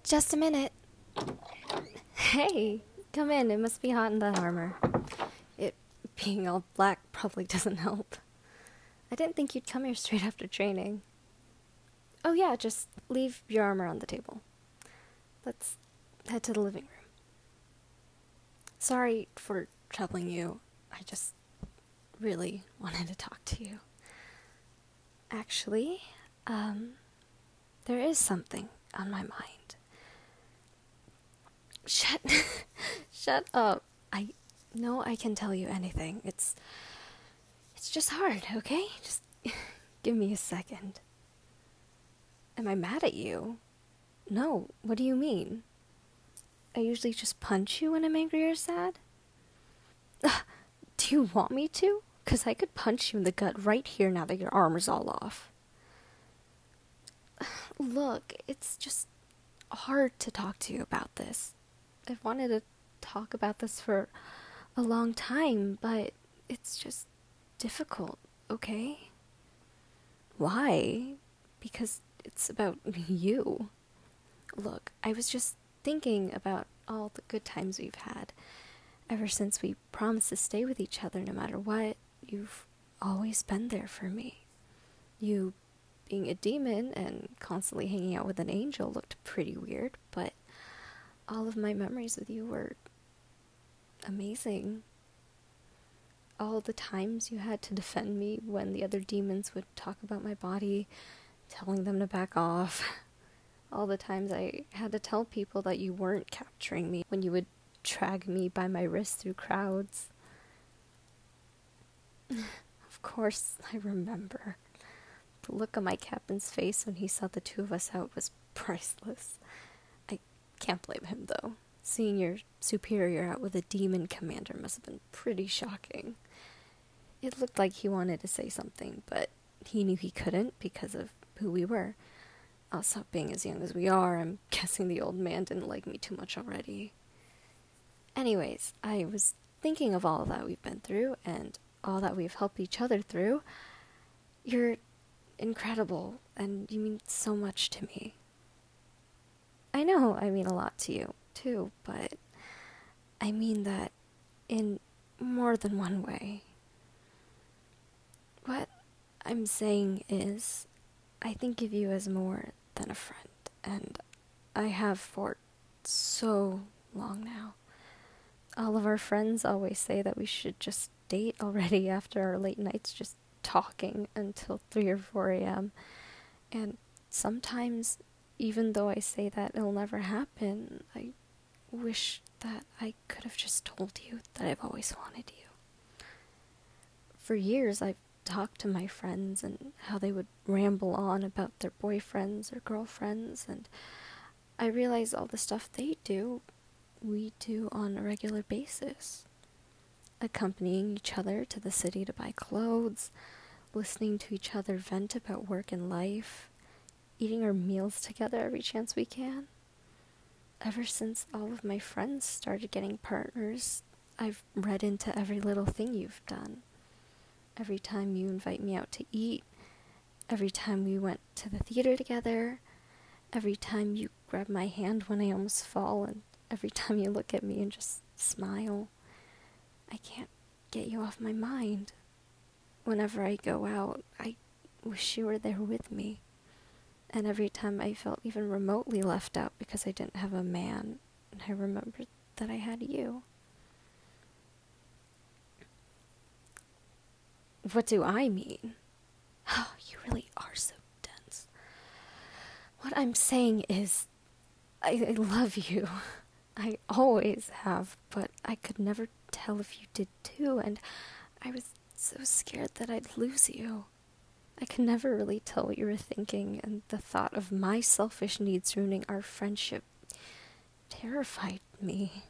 Just a minute. Hey, come in. It must be hot in that armor. It being all black probably doesn't help. I didn't think you'd come here straight after training. Oh yeah, just leave your armor on the table. Let's head to the living room. Sorry for troubling you. I just really wanted to talk to you. Actually, there is something on my mind. Shut up. I know I can tell you anything. It's just hard, okay? Just give me a second. Am I mad at you? No, what do you mean? I usually just punch you when I'm angry or sad. Do you want me to? 'Cause I could punch you in the gut right here now that your armor's all off. Look, it's just hard to talk to you about this. I've wanted to talk about this for a long time, but it's just difficult, okay? Why? Because it's about you. Look, I was just thinking about all the good times we've had. Ever since we promised to stay with each other no matter what, you've always been there for me. You being a demon and constantly hanging out with an angel looked pretty weird, but all of my memories with you were amazing. All the times you had to defend me when the other demons would talk about my body, telling them to back off. All the times I had to tell people that you weren't capturing me when you would drag me by my wrist through crowds. Of course, I remember. The look on my captain's face when he saw the two of us out was priceless. I can't blame him, though. Seeing your superior out with a demon commander must have been pretty shocking. It looked like he wanted to say something, but he knew he couldn't because of who we were. Also, being as young as we are, I'm guessing the old man didn't like me too much already. Anyways, I was thinking of all that we've been through and all that we've helped each other through. You're incredible, and you mean so much to me. I know I mean a lot to you, too, but I mean that in more than one way. What I'm saying is, I think of you as more than a friend, and I have for so long now. All of our friends always say that we should just date already after our late nights just talking until 3 or 4 a.m. And sometimes, even though I say that it'll never happen, I wish that I could have just told you that I've always wanted you. For years, I've talked to my friends and how they would ramble on about their boyfriends or girlfriends, and I realize all the stuff they do, we do on a regular basis. Accompanying each other to the city to buy clothes, listening to each other vent about work and life, eating our meals together every chance we can. Ever since all of my friends started getting partners, I've read into every little thing you've done. Every time you invite me out to eat, every time we went to the theater together, every time you grab my hand when I almost fall, and every time you look at me and just smile. I can't get you off my mind. Whenever I go out, I wish you were there with me. And every time I felt even remotely left out because I didn't have a man, I remembered that I had you. What do I mean? Oh, you really are so dense. What I'm saying is, I love you. I always have, but I could never tell if you did too, and I was so scared that I'd lose you. I could never really tell what you were thinking, and the thought of my selfish needs ruining our friendship terrified me.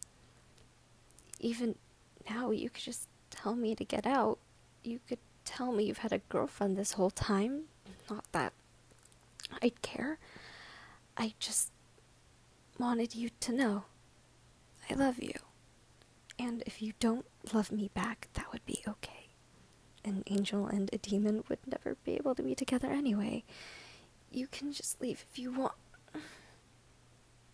Even now, you could just tell me to get out. You could tell me you've had a girlfriend this whole time. Not that I'd care. I just wanted you to know I love you. And if you don't love me back, that would be okay. An angel and a demon would never be able to be together anyway. You can just leave if you want.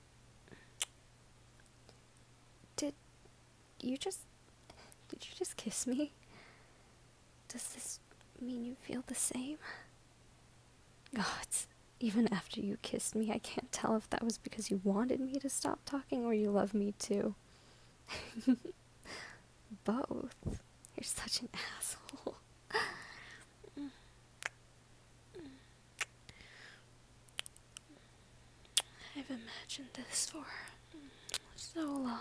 you just... Did you just kiss me? Does this mean you feel the same? God, even after you kissed me, I can't tell if that was because you wanted me to stop talking or you love me too. Both. You're such an asshole. I've imagined this for so long.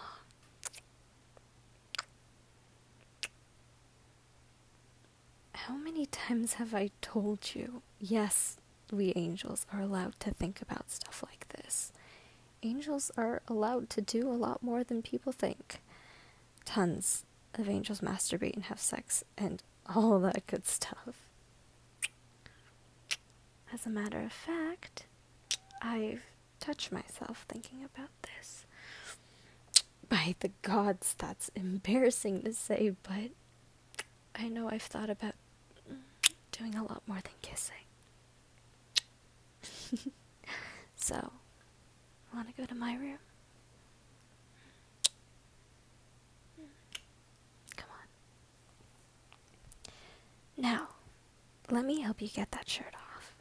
How many times have I told you, yes, we angels are allowed to think about stuff like this. Angels are allowed to do a lot more than people think. Tons of angels masturbate and have sex and all that good stuff. As a matter of fact, I've touched myself thinking about this. By the gods, that's embarrassing to say, but I know I've thought about doing a lot more than kissing. So, want to go to my room? Come on. Now, let me help you get that shirt off.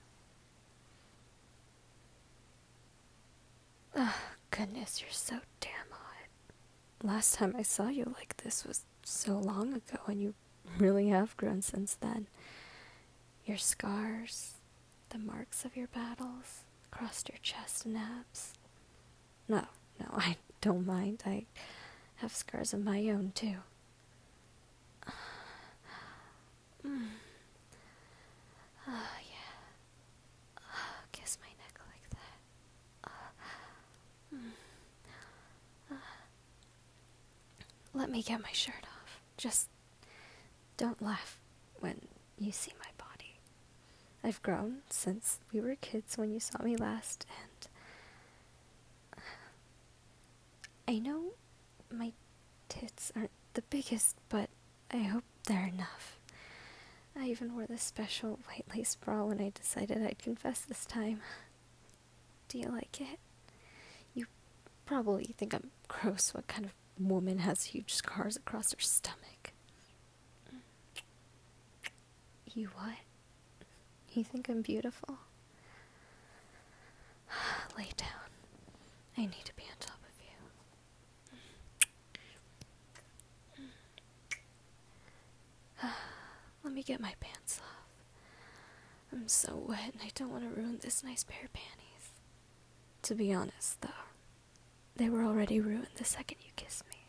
Oh, goodness, you're so damn hot. Last time I saw you like this was so long ago, and you really have grown since then. Your scars, the marks of your battles, across your chest and abs. No, I don't mind. I have scars of my own, too. Oh, yeah. Kiss my neck like that. Let me get my shirt off. Just don't laugh when you see my body. I've grown since we were kids when you saw me last, and I know my tits aren't the biggest, but I hope they're enough. I even wore this special white lace bra when I decided I'd confess this time. Do you like it? You probably think I'm gross. What kind of woman has huge scars across her stomach? You what? You think I'm beautiful? Lay down. I need to be on top of you. Let me get my pants off. I'm so wet and I don't want to ruin this nice pair of panties. To be honest, though, they were already ruined the second you kissed me.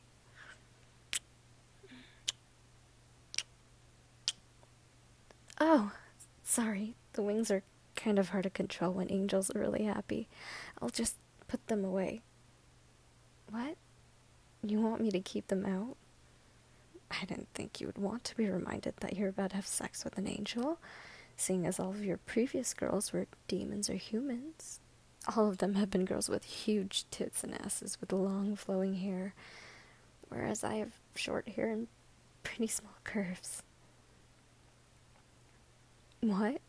Oh, sorry. The wings are kind of hard to control when angels are really happy. I'll just put them away. What? You want me to keep them out? I didn't think you would want to be reminded that you're about to have sex with an angel, seeing as all of your previous girls were demons or humans. All of them have been girls with huge tits and asses with long flowing hair, whereas I have short hair and pretty small curves. What?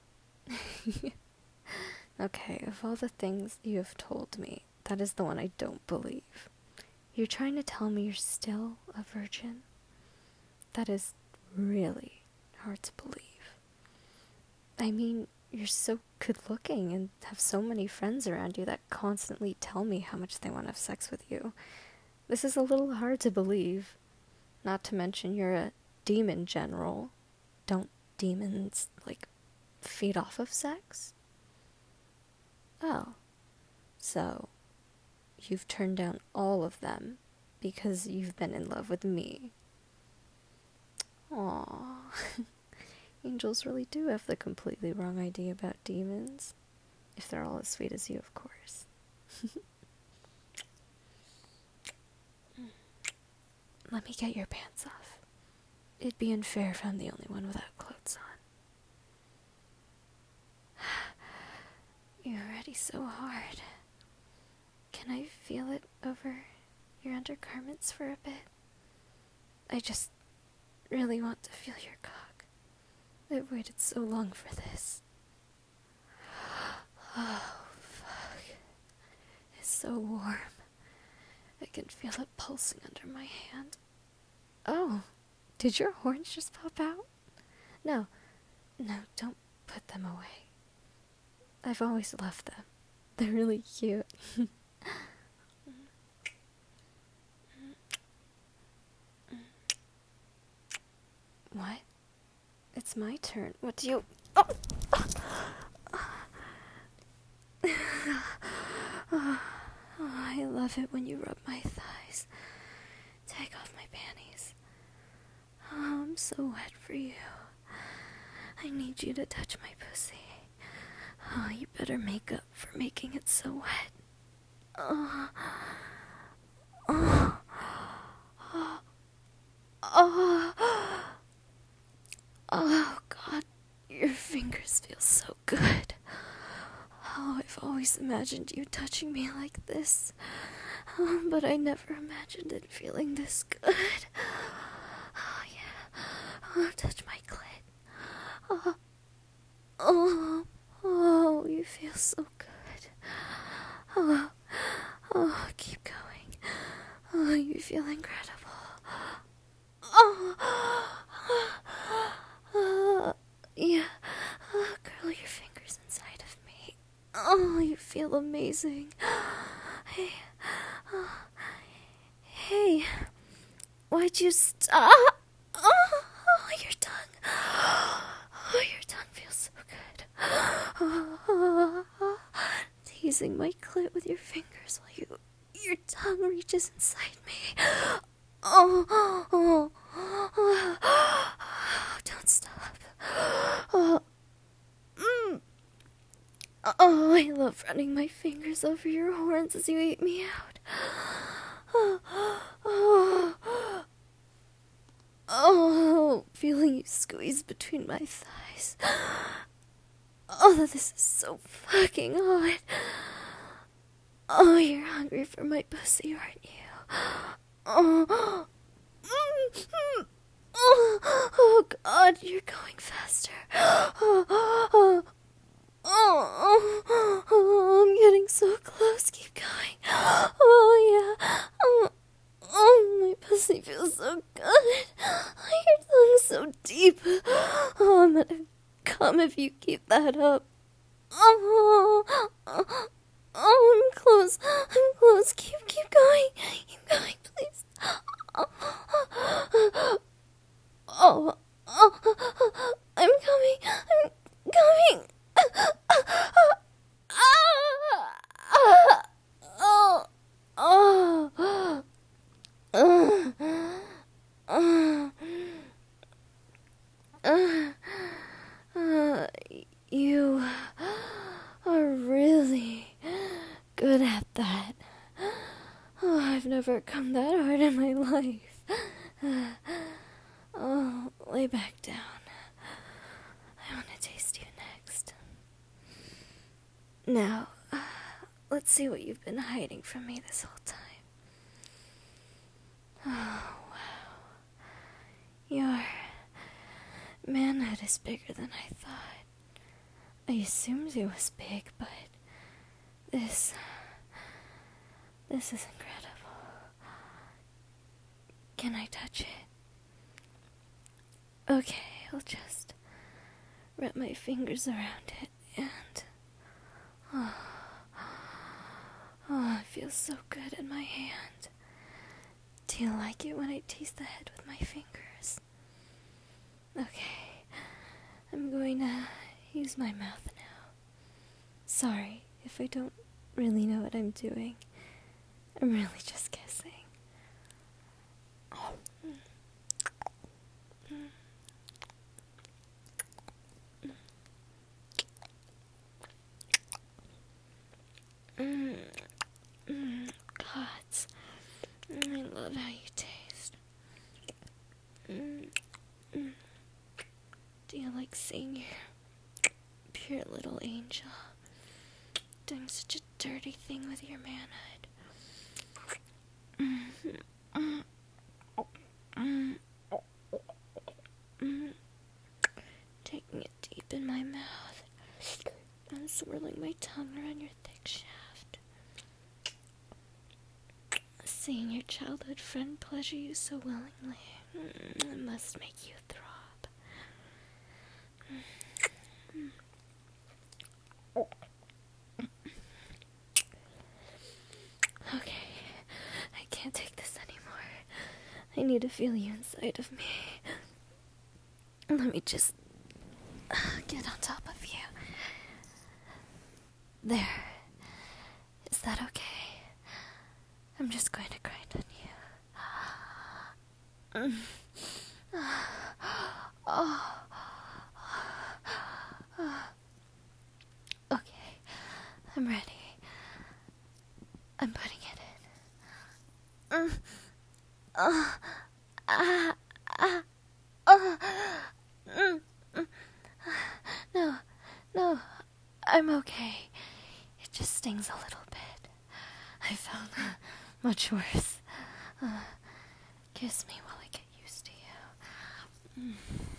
Okay, of all the things you have told me, that is the one I don't believe. You're trying to tell me you're still a virgin? That is really hard to believe. I mean, you're so good looking and have so many friends around you that constantly tell me how much they want to have sex with you. This is a little hard to believe. Not to mention you're a demon general. Don't demons, feed off of sex? Oh. So, you've turned down all of them because you've been in love with me. Aww. Angels really do have the completely wrong idea about demons. If they're all as sweet as you, of course. Let me get your pants off. It'd be unfair if I'm the only one without clothes on. You're already so hard. Can I feel it over your undergarments for a bit? I just really want to feel your cock. I've waited so long for this. Oh, fuck. It's so warm. I can feel it pulsing under my hand. Oh, did your horns just pop out? No, no, don't put them away. I've always loved them. They're really cute. What? It's my turn. What do you... Oh! Oh, I love it when you rub my thighs. Take off my panties. Oh, I'm so wet for you. I need you to touch my pussy. Oh, you better make up for making it so wet. Oh, oh, oh, oh, oh, God, your fingers feel so good. Oh, I've always imagined you touching me like this, but I never imagined it feeling this good. Oh, yeah. Oh, touch my clit. Oh, oh, you feel so good. Oh, oh, keep going. Oh, you feel incredible. Yeah. Curl your fingers inside of me. Oh, you feel amazing. Hey. Hey. Why'd you stop? Oh, your tongue. Oh, your tongue feels so good. Teasing my clit with your fingers while your tongue reaches inside me. Oh, don't stop. I love running my fingers over your horns as you eat me out. Feeling you squeeze between my thighs. Oh, this is so fucking hot. Oh, you're hungry for my pussy, aren't you? Oh, God, you're going faster. I'm getting so close. Keep going. Oh, yeah. My pussy feels so good. Your tongue's so deep. Oh, I'm gonna come if you keep that up. I'm close. Keep going. Keep going, please. I'm coming. You are really good at that. Oh, I've never come that hard in my life. Oh, lay back down. I want to taste you next. Now, let's see what you've been hiding from me this whole time. Oh, wow. Your manhood is bigger than I thought. I assumed it was big, but this is incredible. Can I touch it? Okay, I'll just wrap my fingers around it and... Oh, it feels so good in my hand. Do you like it when I tease the head with my fingers? Okay, I'm going to use my mouth now. Sorry if I don't really know what I'm doing. I'm really just kissing. God, I love how you taste. Do you like seeing your pure little angel doing such a dirty thing with your manhood? Taking it deep in my mouth and swirling my tongue around your thick shaft. Seeing your childhood friend pleasure you so willingly. It must make you throb. Okay, I can't take this anymore. I need to feel you inside of me. Let me just get on top of you. There. Is that okay? I'm just going to grind on you. Okay, I'm ready. I'm putting it in. No, I'm okay. It just stings a little bit. I found much worse. Kiss me while I get used to you.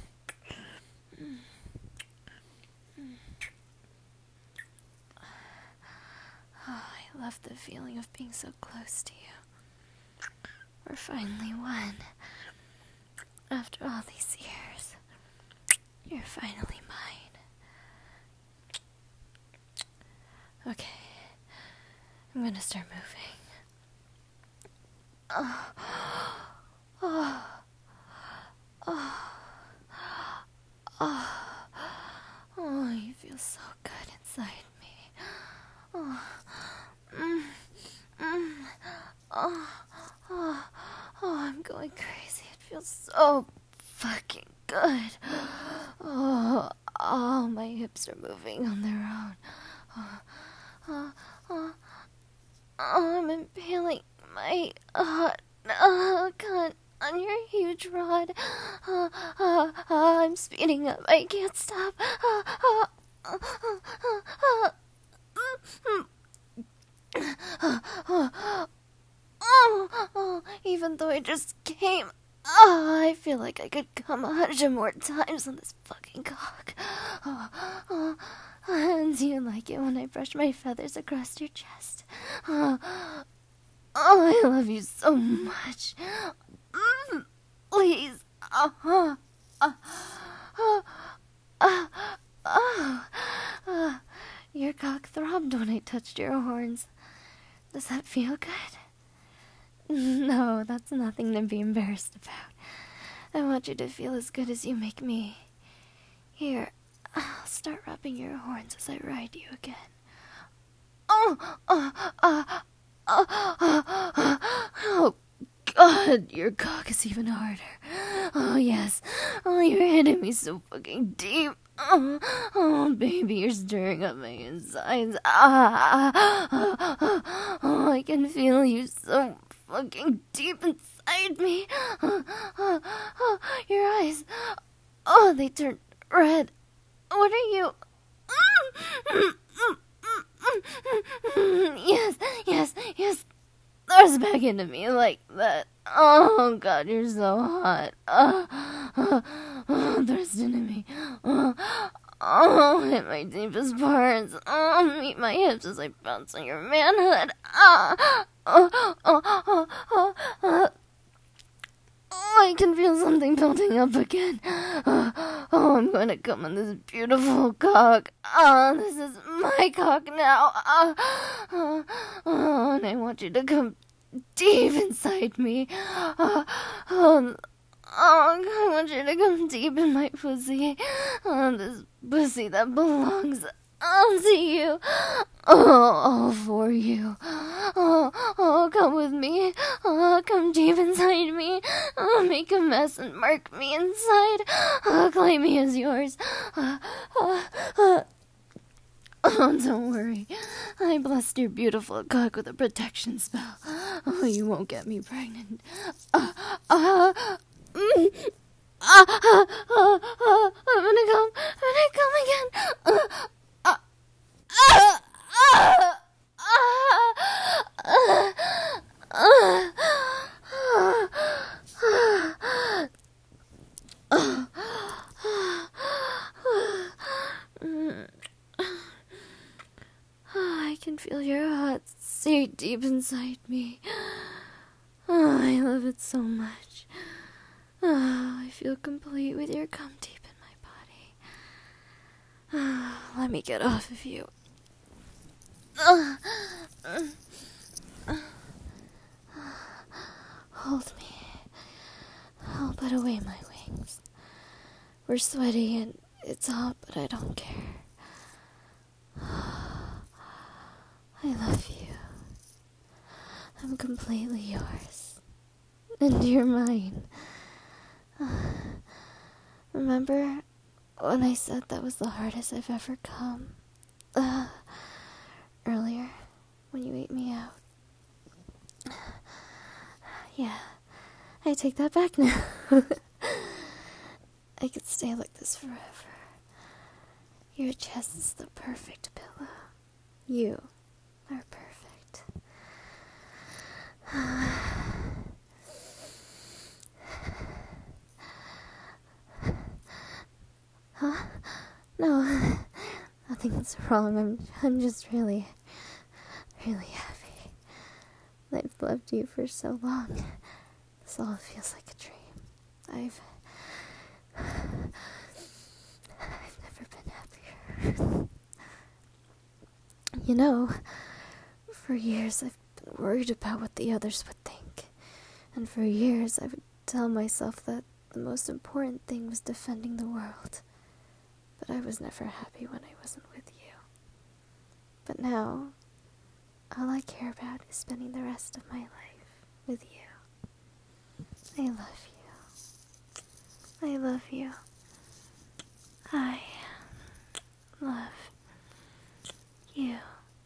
I love the feeling of being so close to you. We're finally one. After all these years, you're finally mine. Okay, I'm gonna start moving. Oh, you feel so good inside me. I'm going crazy. It feels so fucking good. Oh, my hips are moving on their own. I'm impaling my cunt on your huge rod. I'm speeding up. I can't stop. Even though I just came, I feel like I could come 100 more times on this fucking cock. And do you like it when I brush my feathers across your chest? I love you so much. Please. Your cock throbbed when I touched your horns. Does that feel good? No, that's nothing to be embarrassed about. I want you to feel as good as you make me. Here, I'll start rubbing your horns as I ride you again. Oh, God, your cock is even harder. Oh, yes. Oh, you're hitting me so fucking deep. Oh, baby, you're stirring up my insides. Oh, I can feel you so fucking deep inside me. Your eyes. Oh, they turned red. What are you? Yes. Thrust back into me like that. Oh, God, you're so hot. Thrust into me. Hit my deepest parts. Meet my hips as I bounce on your manhood. I can feel something building up again. I'm going to come on this beautiful cock. This is my cock now. And I want you to come deep inside me. I want you to come deep in my pussy. This pussy that belongs to you. All for you. Come with me. Come deep inside me. Make a mess and mark me inside. Claim me as yours. Don't worry. I blessed your beautiful cock with a protection spell. You won't get me pregnant. I'm gonna come again. I can feel your hot seat deep inside me. I love it so much. I feel complete with your cum deep in my body. Let me get off of you. Hold me. I'll put away my wings. We're sweaty and it's hot, but I don't care. I love you. I'm completely yours. And you're mine. Remember when I said that was the hardest I've ever come? Earlier, when you ate me out. Yeah, I take that back now. I could stay like this forever. Your chest is the perfect pillow. You are perfect. Huh? No, nothing's wrong. I'm just really happy. I've loved you for so long. This all feels like a dream. I've never been happier. You know, for years I've been worried about what the others would think. And for years I would tell myself that the most important thing was defending the world. But I was never happy when I wasn't with you. But now, all I care about is spending the rest of my life with you. I love you. I love you. I love you.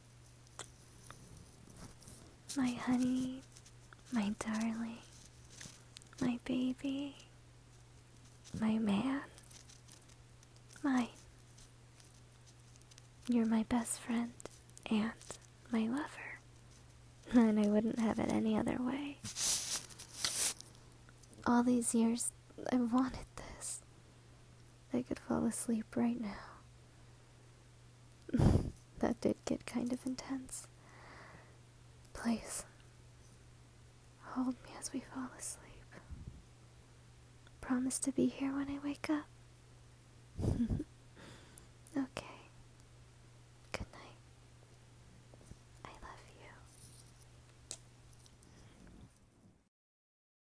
My honey, my darling, my baby, my man, mine. You're my best friend and my lover. And I wouldn't have it any other way. All these years, I've wanted this. I could fall asleep right now. That did get kind of intense. Please, hold me as we fall asleep. Promise to be here when I wake up.